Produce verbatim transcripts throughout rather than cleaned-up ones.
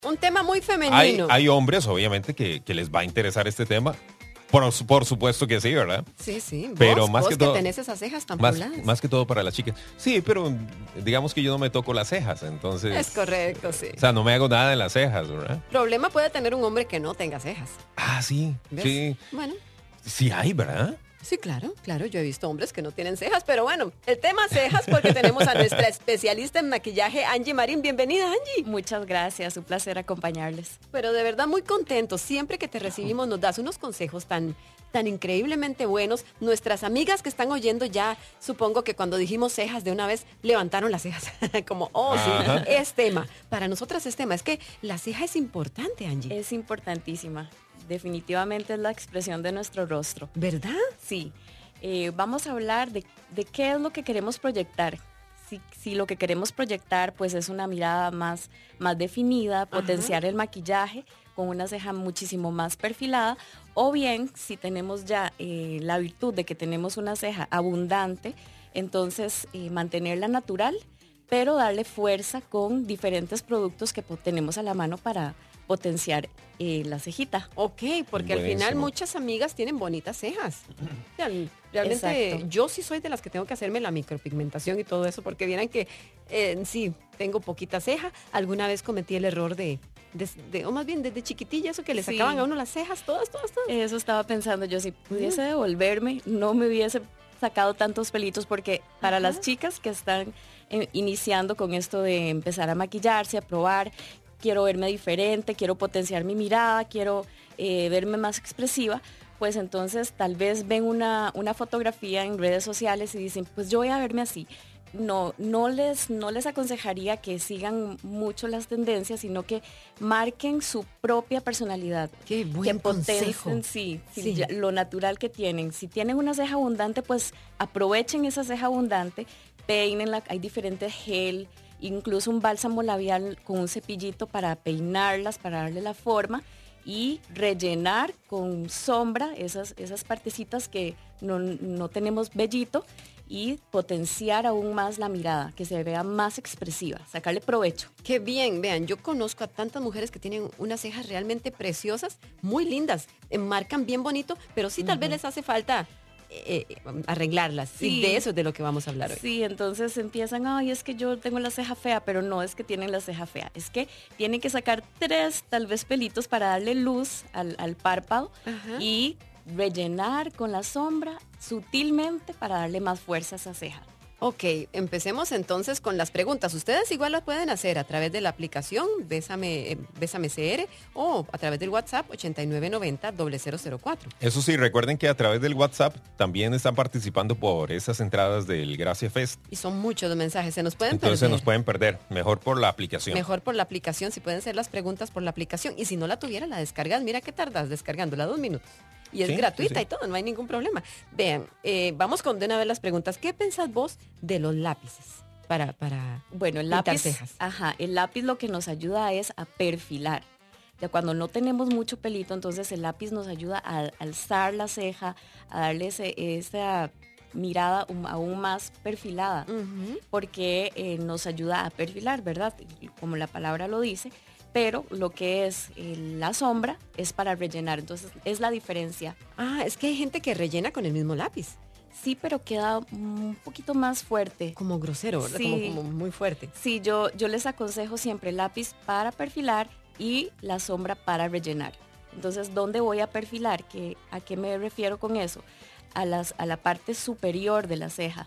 Un tema muy Hay, femenino. hay hombres, obviamente, que, que les va a interesar este tema. Por, por supuesto que sí, ¿verdad? Sí, sí. Pero vos, más vos que que todo- tenés esas cejas tan Más, pobladas. más que todo para las chicas. Sí, pero digamos que yo no me toco las cejas, entonces... Es correcto, sí. O sea, no me hago nada en las cejas, ¿verdad? Problema puede tener un hombre que no tenga cejas. Ah, sí, ¿Ves? sí. Bueno, Sí hay, ¿verdad? sí, claro, claro. Yo he visto hombres que no tienen cejas, pero bueno, el tema cejas porque tenemos a nuestra especialista en maquillaje, Angie Marín. Bienvenida, Angie. Muchas gracias, un placer acompañarles. Pero de verdad muy contentos. Siempre que te recibimos nos das unos consejos tan, tan increíblemente buenos. Nuestras amigas que están oyendo ya, supongo que cuando dijimos cejas de una vez levantaron las cejas. Como, oh, sí, Ajá. es tema. Para nosotras es tema. Es que la ceja es importante, Angie. Es importantísima. Definitivamente es la expresión de nuestro rostro. ¿Verdad? Sí. Eh, vamos a hablar de, de qué es lo que queremos proyectar. Si, si lo que queremos proyectar pues es una mirada más, más definida, potenciar el maquillaje con una ceja muchísimo más perfilada, o bien si tenemos ya eh, la virtud de que tenemos una ceja abundante, entonces eh, mantenerla natural, pero darle fuerza con diferentes productos que po- tenemos a la mano para potenciar eh, la cejita. Ok, porque al final Buenísimo. muchas amigas tienen bonitas cejas. Real- Realmente Exacto. yo sí soy de las que tengo que hacerme la micropigmentación y todo eso, porque vieran que eh, sí, tengo poquita ceja. Alguna vez cometí el error de, de- de- o más bien desde chiquitilla, eso que le Sí. sacaban a uno las cejas, todas, todas, todas. Eso estaba pensando yo, si pudiese devolverme, no me hubiese sacado tantos pelitos, porque para Ajá. las chicas que están eh, iniciando con esto de empezar a maquillarse, a probar, quiero verme diferente, quiero potenciar mi mirada, quiero eh, verme más expresiva, pues entonces tal vez ven una, una fotografía en redes sociales y dicen, pues yo voy a verme así. No, no les, no les aconsejaría que sigan mucho las tendencias, sino que marquen su propia personalidad. Qué buen que consejo. potencien, sí, sí, Sí. ya- lo natural que tienen. Si tienen una ceja abundante, pues aprovechen esa ceja abundante, peínenla, hay diferentes gel, incluso un bálsamo labial con un cepillito para peinarlas, para darle la forma y rellenar con sombra esas, esas partecitas que no, no tenemos vellito y potenciar aún más la mirada, que se vea más expresiva, sacarle provecho. Qué bien, vean, yo conozco a tantas mujeres que tienen unas cejas realmente preciosas, muy lindas, enmarcan bien bonito, pero sí tal vez les hace falta eh, eh, arreglarlas. Y Sí. de eso es de lo que vamos a hablar hoy. Sí, entonces empiezan, ay, es que yo tengo la ceja fea, pero no es que tienen la ceja fea, es que tienen que sacar tres, tal vez pelitos para darle luz al, al párpado Ajá. y rellenar con la sombra sutilmente para darle más fuerza a esa ceja. Ok, empecemos entonces con las preguntas. Ustedes igual las pueden hacer a través de la aplicación Bésame, eh, Bésame C R o a través del WhatsApp ochenta y nueve noventa cero cero cero cuatro. Eso sí, recuerden que a través del WhatsApp también están participando por esas entradas del Gracia Fest. Y son muchos los mensajes, se nos pueden Entonces perder. nos pueden perder. Mejor por la aplicación. Mejor por la aplicación, si pueden ser las preguntas por la aplicación. Y si no la tuviera, la descargas. Mira qué tardas descargándola, dos minutos. Y es Sí, gratuita sí, sí. y todo, no hay ningún problema. Vean, eh, vamos con de una vez las preguntas. ¿Qué pensás vos de los lápices para, para Bueno, el pintar lápiz, cejas? ajá, el lápiz lo que nos ayuda es a perfilar. Ya cuando no tenemos mucho pelito, entonces el lápiz nos ayuda a alzar la ceja, a darle ese- esa mirada um- aún más perfilada, Ujú. porque eh, nos ayuda a perfilar, ¿verdad? Como la palabra lo dice, pero lo que es eh, la sombra es para rellenar, entonces es la diferencia. Ah, es que hay gente que rellena con el mismo lápiz. Sí, pero queda un poquito más fuerte. Como grosero, ¿verdad? Sí. Como, como muy fuerte. Sí, yo, yo les aconsejo siempre lápiz para perfilar y la sombra para rellenar. Entonces, ¿dónde voy a perfilar? ¿Qué, ¿A qué me refiero con eso? A, las, a la parte superior de la ceja.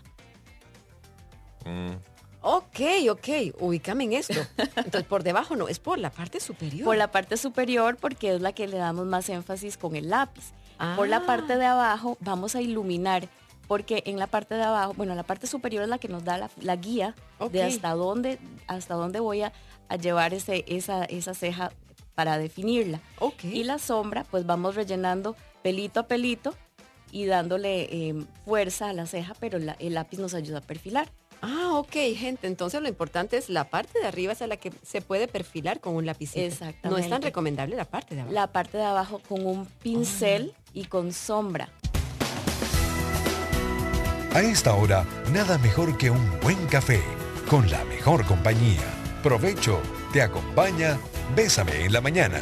Mm. Ok, ok, ubícame en esto. Entonces, por debajo no, es por la parte superior. Por la parte superior porque es la que le damos más énfasis con el lápiz. Por la Ah. parte de abajo vamos a iluminar porque en la parte de abajo, bueno, la parte superior es la que nos da la, la guía Ok. de hasta dónde, hasta dónde voy a, a llevar ese, esa, esa ceja para definirla. Ok. Y la sombra, pues vamos rellenando pelito a pelito y dándole eh, fuerza a la ceja, pero la- el lápiz nos ayuda a perfilar. Ah, ok, gente. Entonces lo importante es la parte de arriba, es a la que se puede perfilar con un lapicito. No es tan Exactamente. recomendable la parte de abajo. La parte de abajo con un pincel y con sombra. A esta hora, nada mejor que un buen café, con la mejor compañía. Provecho, te acompaña Bésame en la mañana.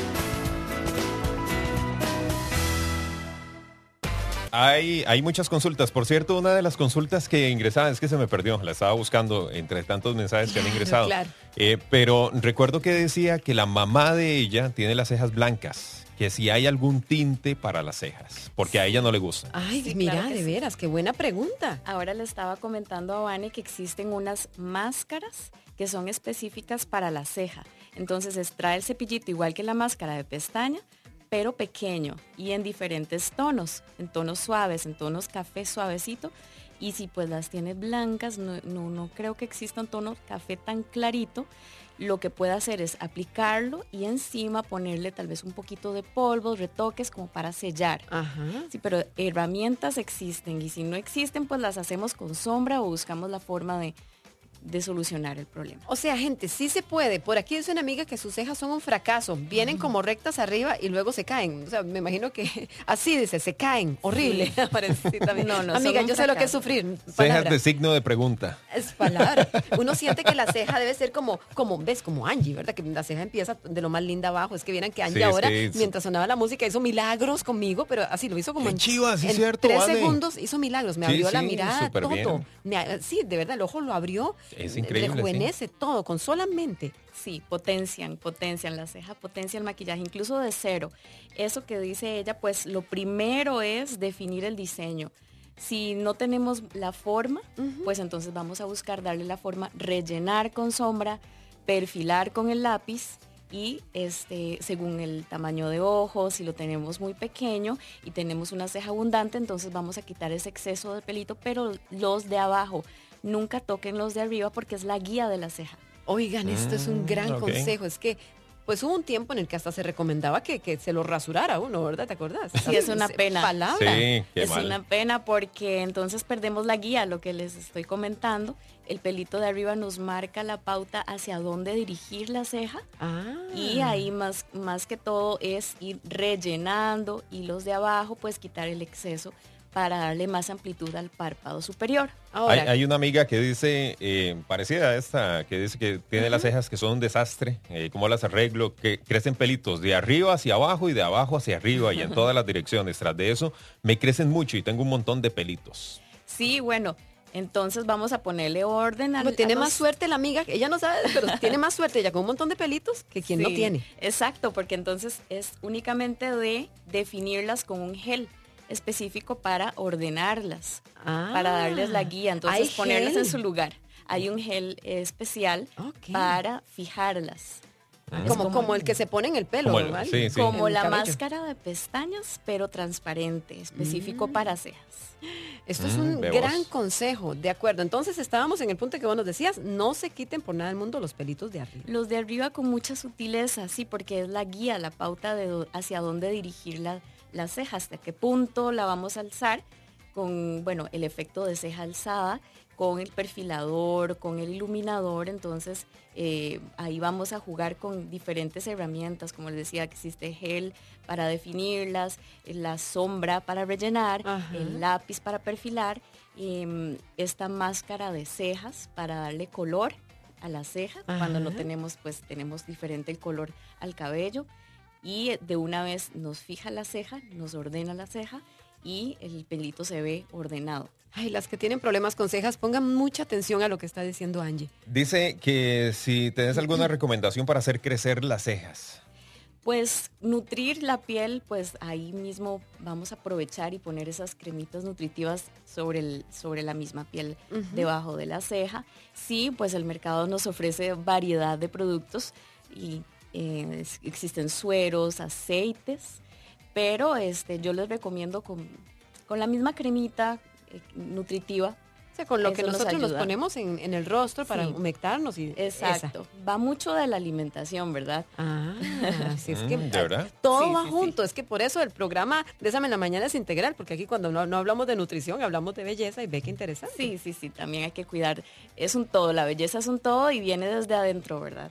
Hay, hay muchas consultas. Por cierto, una de las consultas que ingresaba, es que se me perdió, la estaba buscando entre tantos mensajes que han ingresado. Claro. Eh, pero recuerdo que decía que la mamá de ella tiene las cejas blancas, que si hay algún tinte para las cejas, porque a ella no le gusta. Ay, Sí, mira, claro que de sí. veras, qué buena pregunta. Ahora le estaba comentando a Vane que existen unas máscaras que son específicas para la ceja. Entonces extrae el cepillito igual que la máscara de pestaña, pero pequeño y en diferentes tonos, en tonos suaves, en tonos café suavecito. Y si pues las tiene blancas, no, no, no creo que exista un tono café tan clarito. Lo que puede hacer es aplicarlo y encima ponerle tal vez un poquito de polvo, retoques como para sellar. Ajá. Sí, pero herramientas existen y si no existen, pues las hacemos con sombra o buscamos la forma de, de solucionar el problema. O sea, gente, sí se puede. Por aquí dice una amiga que sus cejas son un fracaso. Vienen como rectas arriba y luego se caen. O sea, me imagino que así dice, se caen. Horrible. Sí. Parece, sí, también. No, no, amiga, son un yo sé lo que es fracaso. sufrir. Cejas Palabra. de signo de pregunta. Es palabra. Uno siente que la ceja debe ser como, como, ves, como Angie, ¿verdad? Que la ceja empieza de lo más linda abajo. Es que vieran que Angie Sí, ahora, sí, sí. mientras sonaba la música, hizo milagros conmigo, pero así lo hizo como Qué en, chiva, sí, en cierto, tres Vane. segundos hizo milagros. Me Sí, abrió la sí, mirada, súper todo. bien. Me- sí, de verdad, el ojo lo abrió. Es increíble, Rejuvenece todo, con solamente. Sí, potencian, potencian la ceja, potencia el maquillaje, incluso de cero. Eso que dice ella, pues lo primero es definir el diseño. Si no tenemos la forma, pues entonces vamos a buscar darle la forma, rellenar con sombra, perfilar con el lápiz y este, según el tamaño de ojos, si lo tenemos muy pequeño y tenemos una ceja abundante, entonces vamos a quitar ese exceso de pelito, pero los de abajo, nunca toquen los de arriba porque es la guía de la ceja. Oigan, esto es un Mm, gran ok. consejo. Es que, pues hubo un tiempo en el que hasta se recomendaba que, que se lo rasurara uno, ¿verdad? ¿Te acordás? Sí, es una pena. Palabra. Sí, qué es mal. una pena porque entonces perdemos la guía, lo que les estoy comentando. El pelito de arriba nos marca la pauta hacia dónde dirigir la ceja Ah. y ahí más, más que todo es ir rellenando y los de abajo pues quitar el exceso para darle más amplitud al párpado superior. Ahora, Hay, hay una amiga que dice, eh, parecida a esta, que dice que tiene las cejas que son un desastre, eh, cómo las arreglo, que crecen pelitos de arriba hacia abajo y de abajo hacia arriba y en todas las direcciones. Tras de eso, me crecen mucho y tengo un montón de pelitos. Sí, bueno, entonces vamos a ponerle orden al, pues, tiene a más los- suerte la amiga, ella no sabe, pero tiene más suerte ella con un montón de pelitos que quien no Sí, tiene. Exacto, porque entonces es únicamente de definirlas con un gel específico para ordenarlas, Ah, para darles la guía, entonces hay ponerlas gel. en su lugar. Hay un gel especial Ok. para fijarlas. Es Como, como el que se pone en el pelo, Como el- normal. sí, sí. Como En el la cabello. máscara de pestañas, pero transparente, específico Mm. para cejas. Esto es Mm, un ve gran vos. consejo, de acuerdo. Entonces estábamos en el punto que vos nos decías, no se quiten por nada del mundo los pelitos de arriba. Los de arriba con mucha sutileza, sí, porque es la guía, la pauta de do- hacia dónde dirigir la, la ceja, hasta qué punto la vamos a alzar con, bueno, el efecto de ceja alzada, con el perfilador, con el iluminador, entonces eh, ahí vamos a jugar con diferentes herramientas, como les decía, que existe gel para definirlas, la sombra para rellenar, Ajá. el lápiz para perfilar, em, esta máscara de cejas para darle color a la ceja, cuando no Ajá. tenemos, pues tenemos diferente el color al cabello y eh, de una vez nos fija la ceja, nos ordena la ceja y el pelito se ve ordenado. Ay, las que tienen problemas con cejas, pongan mucha atención a lo que está diciendo Angie. Dice que si tenés alguna recomendación para hacer crecer las cejas. Pues nutrir la piel, pues ahí mismo vamos a aprovechar y poner esas cremitas nutritivas sobre, el, sobre la misma piel Ujú. debajo de la ceja. Sí, pues el mercado nos ofrece variedad de productos y eh, es- existen sueros, aceites, pero este, yo les recomiendo con, con la misma cremita eh, nutritiva. O sea, con lo que Eso nos nosotros nos ayuda. ponemos en, en el rostro para Sí. humectarnos y Exacto. Va mucho de la alimentación, ¿verdad? esa. Ah, sí, es que Mm, ¿de verdad? todo Sí, va sí, junto. Es que por eso el programa Bésame en la Mañana es integral, porque aquí cuando no, no hablamos de nutrición, hablamos de belleza y ve qué interesante. Sí, sí, sí, también hay que cuidar. Es un todo, la belleza es un todo y viene desde adentro, ¿verdad?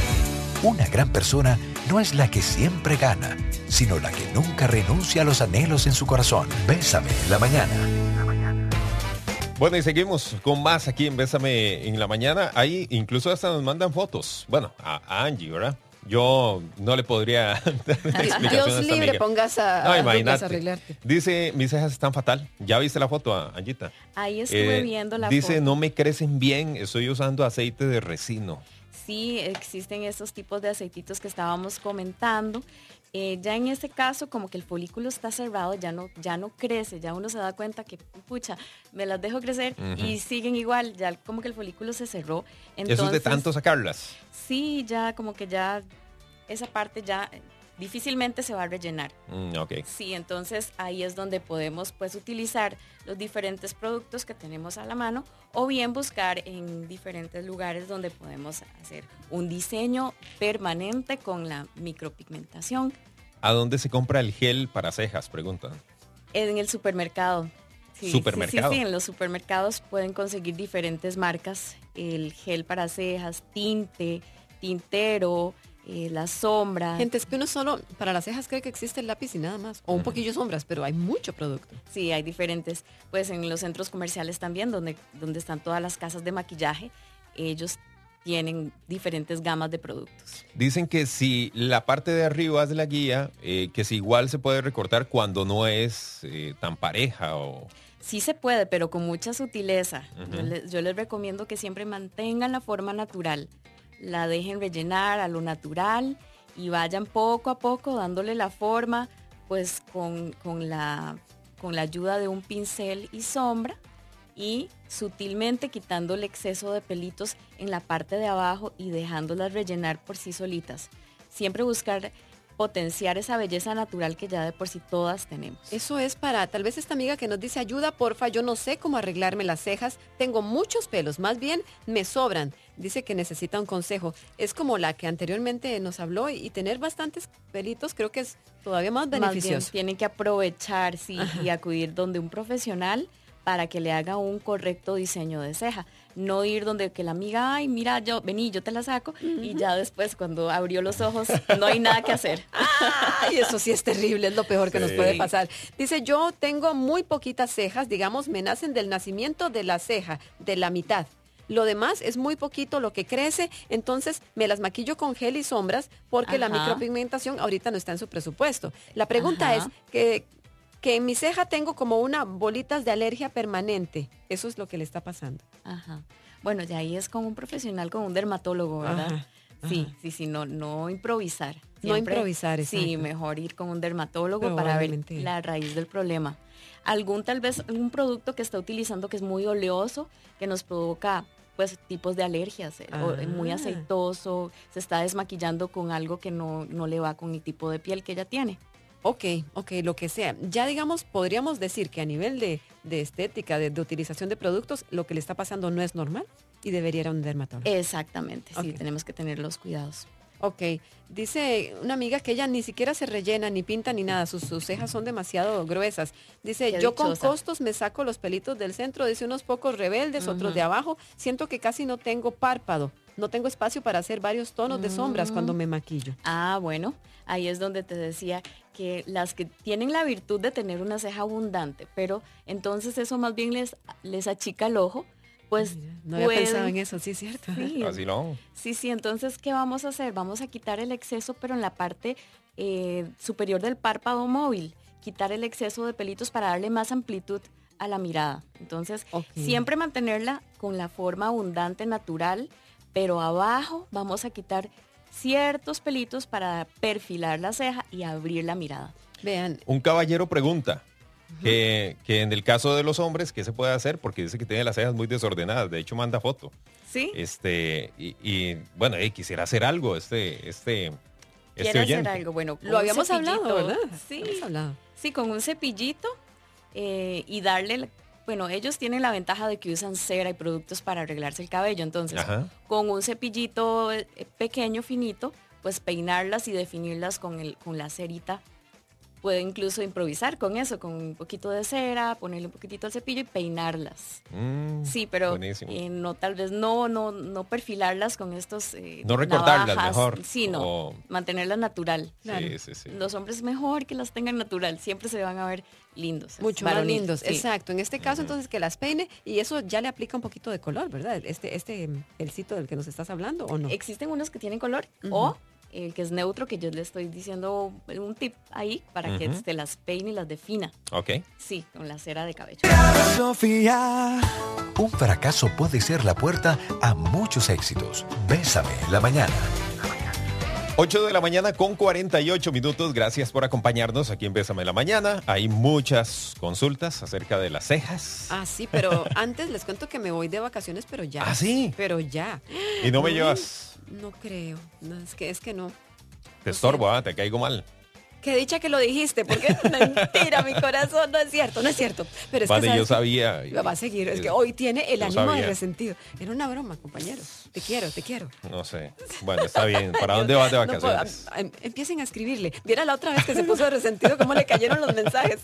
Una gran persona no es la que siempre gana, sino la que nunca renuncia a los anhelos en su corazón. Bésame en la mañana. Bueno, y seguimos con más aquí en Bésame en la Mañana. Ahí incluso hasta nos mandan fotos. Bueno, a, a Angie, ¿verdad? Yo no le podría dar explicación a Dios esta libre, amiga. pongas a, No, a Lucas imagínate. a arreglarte. Dice, mis cejas están fatal. ¿Ya viste la foto, Anjita? Ahí estuve viendo la Dice, foto. no me crecen bien, estoy usando aceite de resino. Sí, existen estos tipos de aceititos que estábamos comentando. Eh, ya en este caso, como que el folículo está cerrado, ya no, ya no crece, ya uno se da cuenta que, pucha, me las dejo crecer Ujú. y siguen igual, ya como que el folículo se cerró. Entonces, Eso es de tanto sacarlas. Sí, ya como que ya esa parte ya eh, difícilmente se va a rellenar. Mm, ok. Sí, entonces ahí es donde podemos pues utilizar los diferentes productos que tenemos a la mano o bien buscar en diferentes lugares donde podemos hacer un diseño permanente con la micropigmentación ¿A dónde se compra el gel para cejas? Preguntan. en el supermercado. Sí, Supermercado. Sí, sí, sí, en los supermercados pueden conseguir diferentes marcas, el gel para cejas, tinte, tintero, eh, la sombra. Gente, es que uno solo para las cejas cree que existe el lápiz y nada más. O un poquillo de sombras, pero hay mucho producto. Sí, hay diferentes, pues en los centros comerciales también, donde, donde están todas las casas de maquillaje, ellos tienen diferentes gamas de productos. Dicen que si la parte de arriba es la guía, eh, que si igual se puede recortar cuando no es eh, tan pareja o... Sí se puede, pero con mucha sutileza. Ujú. yo, les, yo les recomiendo que siempre mantengan la forma natural, la dejen rellenar a lo natural y vayan poco a poco dándole la forma, pues con, con, la, con la ayuda de un pincel y sombra y sutilmente quitando el exceso de pelitos en la parte de abajo y dejándolas rellenar por sí solitas. Siempre buscar potenciar esa belleza natural que ya de por sí todas tenemos. Eso es para tal vez esta amiga que nos dice, ayuda, porfa, yo no sé cómo arreglarme las cejas, tengo muchos pelos, más bien me sobran. Dice que necesita un consejo. Es como la que anteriormente nos habló y, y tener bastantes pelitos creo que es todavía más Más bien beneficioso. tienen que aprovechar, sí, y acudir donde un profesional para que le haga un correcto diseño de ceja. No ir donde que la amiga, ay, mira, yo, vení, yo te la saco, y ya después cuando abrió los ojos no hay nada que hacer. Ay, eso sí es terrible, es lo peor que nos Sí. puede pasar. Dice, yo tengo muy poquitas cejas, digamos, me nacen del nacimiento de la ceja, de la mitad. Lo demás es muy poquito lo que crece, entonces me las maquillo con gel y sombras porque la Ajá. micropigmentación ahorita no está en su presupuesto. La pregunta Ajá. es que, que en mi ceja tengo como una bolitas de alergia permanente. Eso es lo que le está pasando. Ajá. Bueno, ya ahí es con un profesional, con un dermatólogo, ¿verdad? Ajá, Sí, ajá. sí, sí, no, no improvisar. No improvisar, Sí, exacto. mejor ir con un dermatólogo para ver Probablemente. la raíz del problema. Algún tal vez un producto que está utilizando que es muy oleoso, que nos provoca pues tipos de alergias, eh, o, eh, muy Ah. aceitoso, se está desmaquillando con algo que no, no le va con el tipo de piel que ella tiene. Ok, ok, lo que sea. Ya digamos, podríamos decir que a nivel de, de estética, de, de utilización de productos, lo que le está pasando no es normal y debería ir a un dermatólogo. Exactamente, sí, Ok. tenemos que tener los cuidados. Ok, dice una amiga que ella ni siquiera se rellena, ni pinta, ni nada, sus, sus cejas son demasiado gruesas. Dice, Qué yo con dichosa. costos me saco los pelitos del centro, dice unos pocos rebeldes, otros Ujú. de abajo, siento que casi no tengo párpado, no tengo espacio para hacer varios tonos de sombras Mm. cuando me maquillo. Ah, bueno, ahí es donde te decía que las que tienen la virtud de tener una ceja abundante, pero entonces eso más bien les, les achica el ojo, pues Mira, no había pueden- pensado en eso, sí es cierto. Sí, Así no. sí, sí, entonces, ¿qué vamos a hacer? Vamos a quitar el exceso, pero en la parte eh, superior del párpado móvil, quitar el exceso de pelitos para darle más amplitud a la mirada. Entonces, Ok. siempre mantenerla con la forma abundante, natural, pero abajo vamos a quitar ciertos pelitos para perfilar la ceja y abrir la mirada. Vean, Un caballero pregunta que, que en el caso de los hombres, ¿qué se puede hacer? Porque dice que tiene las cejas muy desordenadas. De hecho, manda foto. ¿Sí? Este, y, y, bueno, eh, quisiera hacer algo este, este, este ¿Quiere hacer oyente. algo? Bueno, con lo un habíamos hablado, cepillito, ¿verdad? Sí, Habíamos hablado. sí, con un cepillito eh, y darle, la- bueno, ellos tienen la ventaja de que usan cera y productos para arreglarse el cabello, entonces Ajá. con un cepillito eh, pequeño, finito, pues peinarlas y definirlas con, el, con la cerita. Puede incluso improvisar con eso, con un poquito de cera, ponerle un poquitito al cepillo y peinarlas. Mm, Sí, pero buenísimo. eh, no tal vez no no no perfilarlas con estos eh, No recortarlas, navajas. mejor. Sí, no, O- mantenerlas natural. Claro. Sí, sí, sí. Los hombres mejor que las tengan natural, siempre se van a ver lindos. Mucho más varoniles, lindos, sí. exacto. En este caso, entonces, que las peine y eso ya le aplica un poquito de color, ¿verdad? Este, este, el sitio del que nos estás hablando, ¿o no? Existen unos que tienen color Ujú. o eh, que es neutro, que yo le estoy diciendo un tip ahí para uh-huh. que te las peine y las defina. Ok. Sí, con la cera de cabello. Sofía. Un fracaso puede ser la puerta a muchos éxitos. Bésame en la mañana. ocho de la mañana con cuarenta y ocho minutos. Gracias por acompañarnos aquí en Bésame en la Mañana. Hay muchas consultas acerca de las cejas. Ah, sí, pero antes les cuento que me voy de vacaciones, pero ya. ¿Ah, sí? Pero ya. ¿Y no me Uy, llevas? No creo. No, es que es que no. Te estorbo, ¿ah? Te caigo mal. Qué dicha que lo dijiste, porque es mentira, mi corazón, no es cierto, no es cierto. Pero es vale, que, yo sabía. Va a seguir, es que hoy tiene el ánimo sabía. de resentido. Era una broma, compañero. Te quiero, te quiero. No sé. Bueno, está bien. ¿Para dónde vas de vacaciones? No, a, a, empiecen a escribirle. Viera la otra vez que se puso de resentido cómo le cayeron los mensajes.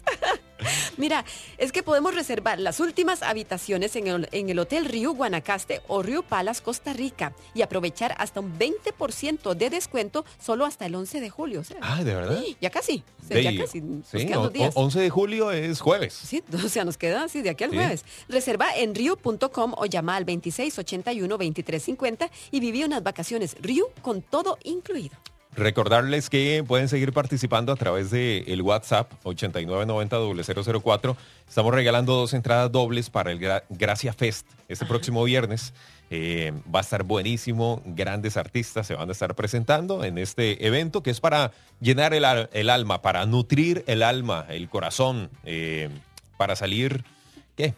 Mira, es que podemos reservar las últimas habitaciones en el, en el Hotel Rio Guanacaste o Rio Palace, Costa Rica, y aprovechar hasta un veinte por ciento de descuento solo hasta el once de julio. O sea, ah, ¿de verdad? Ya casi. O sea, de ya casi. Sí, nos quedan dos días. once de julio es jueves. Sí, o sea, nos queda así de aquí al sí. jueves. Reserva en rio punto com o llama al veintiséis ochenta y uno veintitrés cincuenta y viví unas vacaciones Rio con todo incluido. Recordarles que pueden seguir participando a través del WhatsApp ochenta y nueve noventa cero cero cuatro. Estamos regalando dos entradas dobles para el Gra- Gracia Fest este Ajá. próximo viernes. Eh, va a estar buenísimo, grandes artistas se van a estar presentando en este evento que es para llenar el, al- el alma, para nutrir el alma, el corazón, eh, para salir, ¿qué?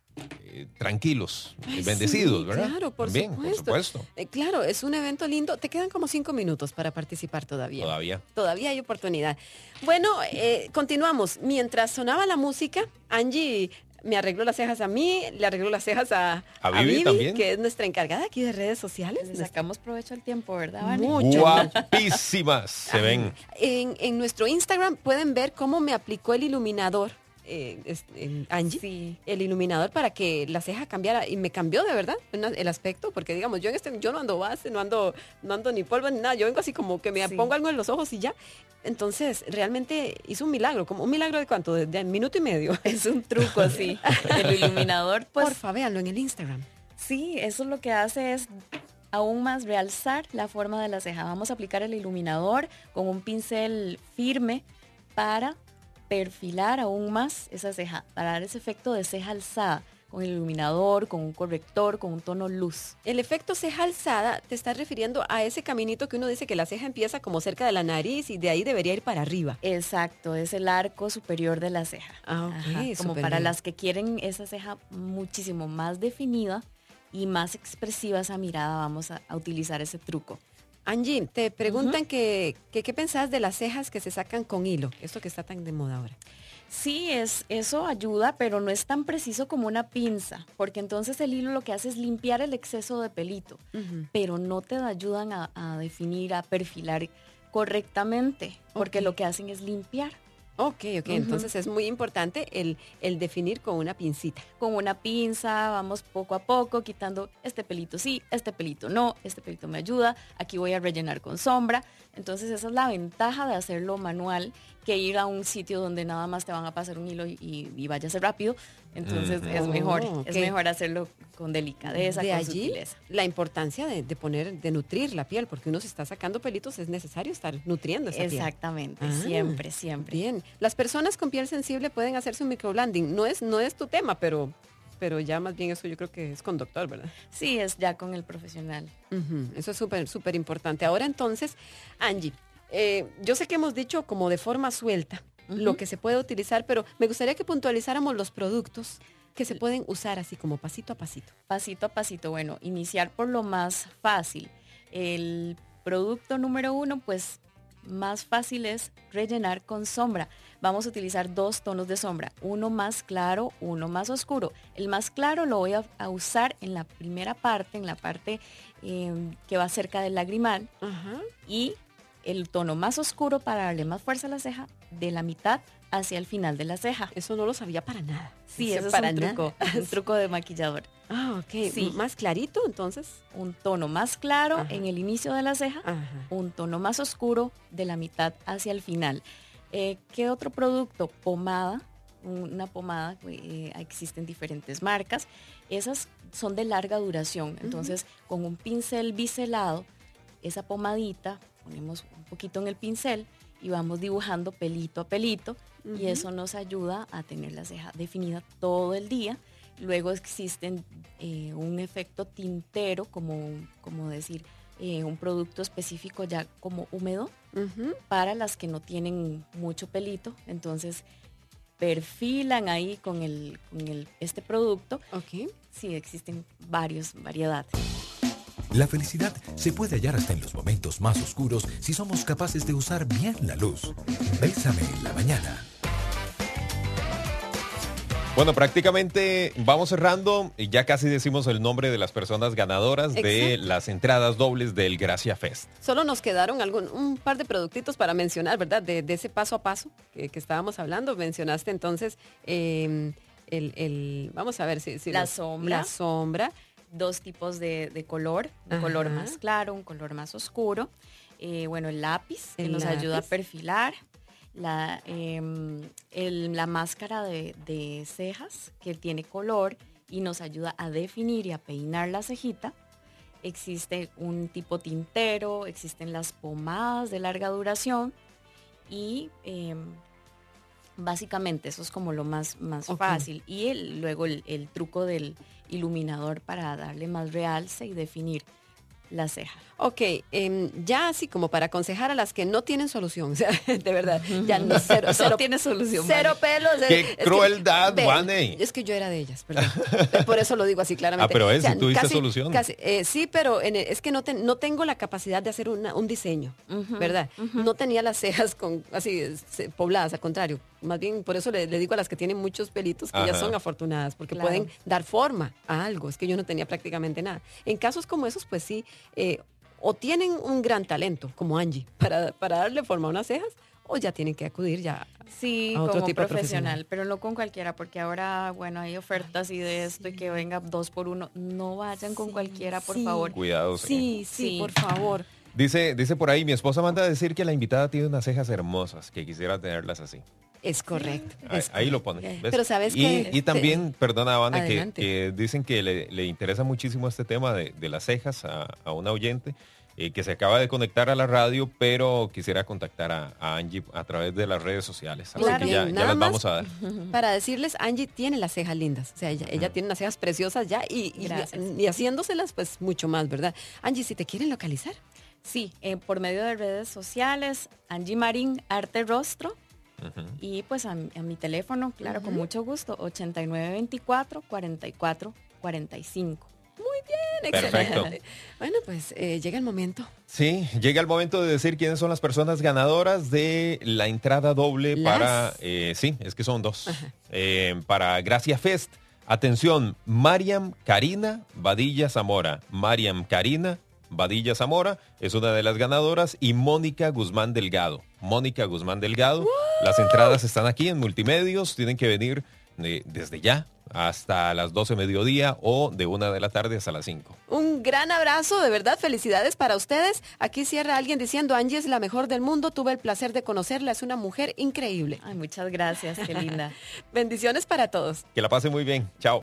Eh, tranquilos, Ay, bendecidos, sí, ¿verdad? Claro, por También, supuesto. por supuesto. Eh, claro, es un evento lindo. Te quedan como cinco minutos para participar todavía. Todavía. Todavía hay oportunidad. Bueno, eh, continuamos. Mientras sonaba la música, Angie me arregló las cejas a mí, le arregló las cejas a, a, Vivi, Vivi, también, que es nuestra encargada aquí de redes sociales. Le sacamos provecho al tiempo, ¿verdad, Vane? Mucho. Guapísimas se ven. En, en nuestro Instagram pueden ver cómo me aplicó el iluminador. Eh, es, eh, Angie, sí. el iluminador para que la ceja cambiara y me cambió de verdad el aspecto, porque digamos, yo en este, yo no ando base, no ando, no ando ni polvo ni nada, yo vengo así como que me sí. pongo algo en los ojos y ya. Entonces, realmente hizo un milagro, como un milagro de cuánto, de, de minuto y medio. Es un truco así. El iluminador, pues. Porfa, véanlo en el Instagram. Sí, eso lo que hace es aún más realzar la forma de la ceja. Vamos a aplicar el iluminador con un pincel firme para perfilar aún más esa ceja, para dar ese efecto de ceja alzada, con el iluminador, con un corrector, con un tono luz. El efecto ceja alzada te está refiriendo a ese caminito que uno dice que la ceja empieza como cerca de la nariz y de ahí debería ir para arriba. Exacto, es el arco superior de la ceja. Ah, ok. Ajá, como para bien. Las que quieren esa ceja muchísimo más definida y más expresiva esa mirada, vamos a, a utilizar ese truco. Angie, te preguntan uh-huh. que, que qué pensás de las cejas que se sacan con hilo, esto que está tan de moda ahora. Sí, es, eso ayuda, pero no es tan preciso como una pinza, porque entonces el hilo lo que hace es limpiar el exceso de pelito, uh-huh. pero no te ayudan a, a definir, a perfilar correctamente, porque okay. lo que hacen es limpiar. Ok, ok, uh-huh. entonces es muy importante el, el definir con una pincita. Con una pinza, vamos poco a poco quitando este pelito sí, este pelito no, este pelito me ayuda, aquí voy a rellenar con sombra. Entonces esa es la ventaja de hacerlo manual, que ir a un sitio donde nada más te van a pasar un hilo y, y, y vaya a ser rápido. Entonces mm. es mejor, oh, okay. es mejor hacerlo con delicadeza, de con allí, sutileza. La importancia de, de poner, de nutrir la piel, porque uno se está sacando pelitos, es necesario estar nutriendo esa Exactamente, piel. Exactamente, ah, siempre, siempre. Bien, las personas con piel sensible pueden hacerse un microblading. No es, no es tu tema, pero, pero ya más bien eso yo creo que es con doctor, ¿verdad? Sí, es ya con el profesional. Uh-huh. Eso es súper, súper importante. Ahora entonces, Angie, eh, yo sé que hemos dicho como de forma suelta uh-huh. lo que se puede utilizar, pero me gustaría que puntualizáramos los productos que se pueden usar así como pasito a pasito. Pasito a pasito, bueno, iniciar por lo más fácil. El producto número uno, pues más fácil es rellenar con sombra. Vamos a utilizar dos tonos de sombra, uno más claro, uno más oscuro. El más claro lo voy a, a usar en la primera parte, en la parte eh, que va cerca del lagrimal. Uh-huh. Y el tono más oscuro para darle más fuerza a la ceja, de la mitad hacia el final de la ceja. Eso no lo sabía para nada. Sí, eso, eso es para un truco, un truco de maquillador. Ah, ok. Sí. Más clarito, entonces. Un tono más claro Ajá. en el inicio de la ceja, Ajá. un tono más oscuro de la mitad hacia el final. Eh, ¿Qué otro producto? Pomada. Una pomada, eh, existen diferentes marcas. Esas son de larga duración. Entonces, uh-huh. con un pincel biselado, esa pomadita ponemos un poquito en el pincel y vamos dibujando pelito a pelito, uh-huh. y eso nos ayuda a tener la ceja definida todo el día. Luego existen eh, un efecto tintero, como, como decir, eh, un producto específico ya como húmedo, uh-huh. para las que no tienen mucho pelito. Entonces perfilan ahí con, el, con el, este producto. Okay. Sí, existen varios, variedades. La felicidad se puede hallar hasta en los momentos más oscuros si somos capaces de usar bien la luz. Bésame en la mañana. Bueno, prácticamente vamos cerrando y ya casi decimos el nombre de las personas ganadoras. Exacto. De las entradas dobles del Gracia Fest. Solo nos quedaron algún, un par de productitos para mencionar, ¿verdad? De, de ese paso a paso que, que estábamos hablando. Mencionaste entonces eh, el, el, vamos a ver si... si la los, sombra. La sombra. Dos tipos de, de color, un Ajá. color más claro, un color más oscuro. Eh, bueno, el lápiz, que el nos lápiz. ayuda a perfilar. La, eh, el, la máscara de, de cejas, que tiene color y nos ayuda a definir y a peinar la cejita. Existe un tipo tintero, existen las pomadas de larga duración y eh, básicamente eso es como lo más, más okay. fácil. Y el, luego el, el truco del iluminador para darle más realce y definir la ceja. Ok, eh, ya así como para aconsejar a las que no tienen solución, o sea, de verdad, ya no, cero, cero no tiene solución. Cero vale. pelos. ¡Qué es crueldad, Vane! Es que yo era de ellas, perdón. Por eso lo digo así claramente. Ah, pero es, o sea, si tuviste casi, solución. Casi, eh, sí, pero en el, es que no, te, no tengo la capacidad de hacer una, un diseño, uh-huh, ¿verdad? Uh-huh. No tenía las cejas con así pobladas, al contrario. Más bien, por eso le, le digo a las que tienen muchos pelitos que Ajá. ya son afortunadas, porque claro. pueden dar forma a algo. Es que yo no tenía prácticamente nada. En casos como esos, pues sí, eh, o tienen un gran talento, como Angie, para, para darle forma a unas cejas, o ya tienen que acudir ya sí, a otro como tipo profesional, profesional. Pero no con cualquiera, porque ahora, bueno, hay ofertas y de esto sí. y que venga dos por uno. No vayan con sí, cualquiera, por sí. favor. Cuidado. Sí, sí, sí, sí, por favor. Dice, dice por ahí, mi esposa manda a decir que la invitada tiene unas cejas hermosas, que quisiera tenerlas así. Es correcto. Sí. Ahí, es ahí lo pone. ¿Ves? Pero sabes y, que... Y también, te, perdona, Vane, que, que dicen que le, le interesa muchísimo este tema de, de las cejas a, a una oyente. Eh, que se acaba de conectar a la radio, pero quisiera contactar a, a Angie a través de las redes sociales. Así claro, que ya, bien, ya las más, vamos a dar. Para decirles, Angie tiene las cejas lindas. O sea, ella, ella tiene unas cejas preciosas ya y, y, y haciéndoselas, pues mucho más, ¿verdad? Angie, si te quieren localizar. Sí, eh, por medio de redes sociales, Angie Marín, Arte Rostro. Uh-huh. Y pues a, a mi teléfono, claro, uh-huh. con mucho gusto, ochenta y nueve veinticuatro, cuarenta y cuatro cuarenta y cinco. Muy bien, perfecto. Excelente. Bueno, pues eh, llega el momento. Sí, llega el momento de decir quiénes son las personas ganadoras de la entrada doble las... para, eh, sí, es que son dos, eh, para Gracia Fest. Atención, Mariam Karina Badilla Zamora. Mariam Karina Badilla Zamora es una de las ganadoras y Mónica Guzmán Delgado. Mónica Guzmán Delgado. ¡Wow! Las entradas están aquí en Multimedios, tienen que venir de, desde ya hasta las doce mediodía o de una de la tarde hasta las cinco. Un gran abrazo, de verdad, felicidades para ustedes. Aquí cierra alguien diciendo, Angie es la mejor del mundo, tuve el placer de conocerla, es una mujer increíble. Ay, muchas gracias, qué linda. Bendiciones para todos. Que la pasen muy bien, chao.